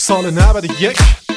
سال 91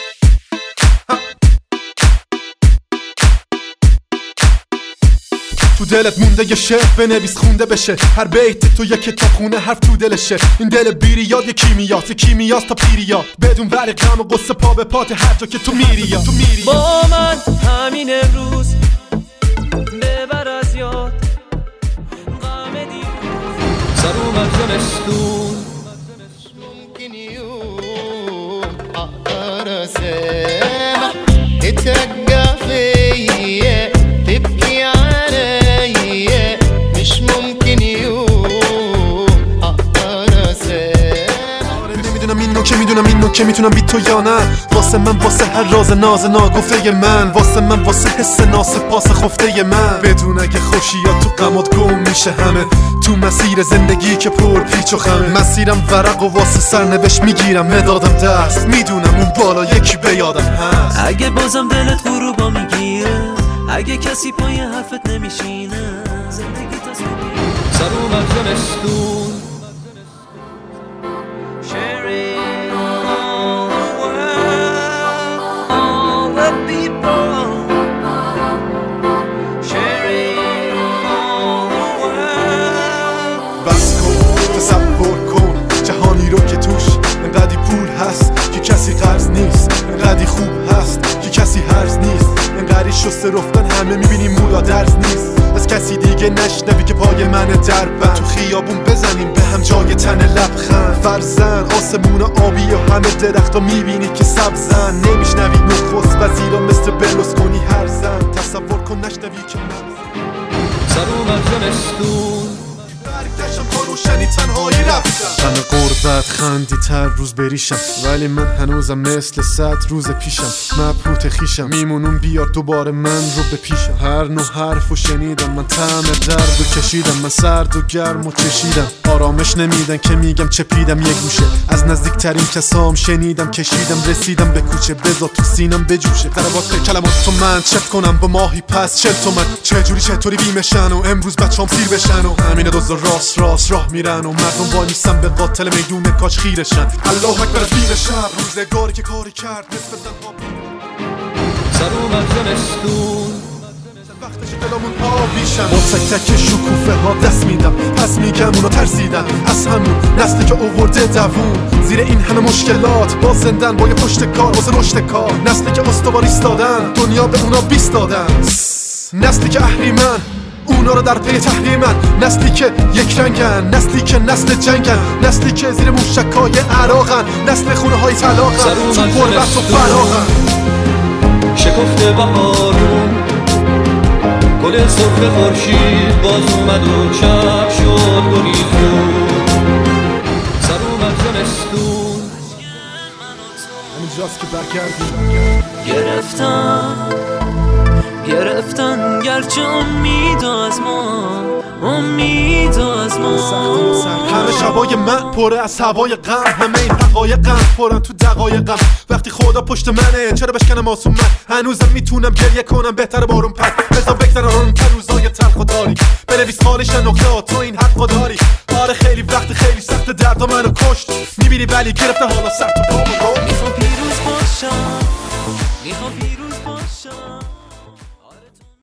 تو دلت مونده یه شعر بنویس خونده بشه، هر بیت تو یه کتاب خونه حرف تو دلشه. این دل بیریاد یه کیمیاست تا پیریاد، بدون ولی غم و قصه پا به پات هر جا که تو میری با من همین روز ببر از یاد غم دیروز سر اومد زمستون ممكن يوم اقدر اسامح اترجع فيا تبكي عليا مش ممكن يوم اقدر اسامح. نمیدونم این نوکه میتونم بی تو یا نه، واسه من واسه هر راز ناز ناگفته من، واسه من واسه حس ناسپاس خفته من. بدون اگه خوشی یا تو غمات گم میشه همه، تو مسیر زندگی که پر پیچ و خمه. مسیرم ورق و واسه سرنوشت میگیرم مدادم دست، میدونم اون بالا یکی به یادم هست. اگه بازم دلت غروبا میگیره، اگه کسی پای حرفت نمیشینه، زندگی تصویری سر اومد زمستون بس کن تصور کن جهانی رو که توش انقدی پول هست که کسی قرض نیست، انقدی خوب هست که کسی هرز نیست، انقدی شسته رفتن همه میبینیم مولا درز نیست. از کسی دیگه نشنوی که پای من دربند، تو خیابون بزنیم به هم جای تن لبخند. فرزن آسمون آبی و همه درخت ها میبینی که سبزن، نمیشنوی نخست وزیرا مثل برلوسکونی هر زن. تصور کن نشنوی که من سر اومد زمستون برگشتم تا روشنی تنهایی رفتم. من غربت خندی تر روز بریشم، ولی من هنوزم مثل 100 روز پیشم. مبهوت خیشم میمونم بیار دوباره من رو به پیشم. هر نوع حرفو شنیدم من طعم درد و کشیدم، من سرد و گرم و چشیدم. آرامش نمیدن که میگم چپیدم یه گوشه، از نزدیکترین کسام شنیدم کشیدم. رسیدم به کوچه بذار تو سینم بجوشه. ضربات کلمات تو من چت کنم با ماهی پس 40 تومن. چطوری بیمشن و امروز بچه‌ام سیر بشن و همین دوزا راست راه میرن و مردم وای میسن به قاتل میدون کاش خیرشن. الله اکبر از بین شب روزگاری که کاری کرد نصف زنها سر اومد زمستون وقتش دلمون آبیشن. با تک تک شکوفه ها دست میدم، پس میگم اونا ترسیدن از همون نسلی که اوورده دوون زیر این همه مشکلات. با زندن با یه پشت کار واسه رشد کار، نسلی که استوار ایستادن دنیا به اونا 20 دادن. نسلی که اهریمن اونا رو در پی تحریمن، نسلی که یک رنگن، نسلی که نسل جنگن، نسلی که زیر موشکای عراقن، نسل خونه های طلاقن، تو غربت و فراغن. شکفته بهارون گل سرخ خورشید باز اومد و چپ شد گریزون سر اومد زمستون همینجاست که برگردیم. گرفتن گرچه امید از ما همه شبای من پره از هوای غم، همه این حقایقم پرن تو دقایقم. وقتی خدا پشت منه چرا بشکنم آسون من، هنوزم میتونم گریه کنم بهتره بارون پد. بذار بگذرن اون که روزای تلخ داری، بنویس خالش نقطه تو این حق داری. آره خیلی وقت خیلی سخت درد منو کشت، میبینی ولی گرفته حالا سر تو پامو رو. پیروز باشم